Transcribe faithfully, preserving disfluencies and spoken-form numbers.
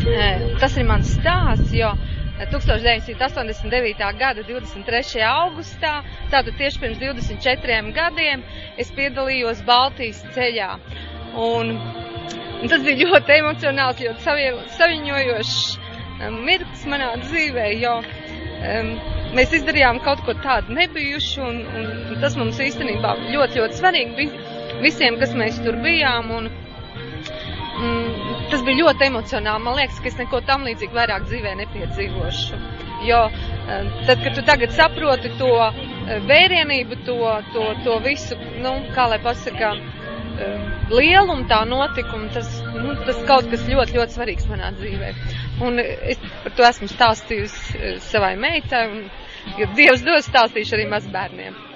Tas ir mans stāsts, jo tūkstoš deviņsimt astoņdesmit devītā gada divdesmit trešajā augustā, tātad tieši pirms divdesmit četriem gadiem, es piedalījos Baltijas ceļā. Un, un tas bija ļoti emocionāls, ļoti saviņojošs mirklis manā dzīvē, jo um, mēs izdarījām kaut ko tādu nebijušu, un, un, un tas mums īstenībā ļoti, ļoti svarīgi visiem, kas mēs tur bijām. Un, mm, tas bija ļoti emocionāli. Man liekas, ka es neko tam līdzīgi vairāk dzīvē nepiedzīvošu. Jo um, tad, kad tu tagad saproti to vērienību, to, to, to visu, nu, kā lai pasaka, um, lielumu tā notikuma, tas, nu, tas kaut kas ļoti, ļoti svarīgs manā dzīvē. Un es par to esmu stāstījusi savai meitai, un, ja Dievs dos, stāstīšu arī mazbērniem.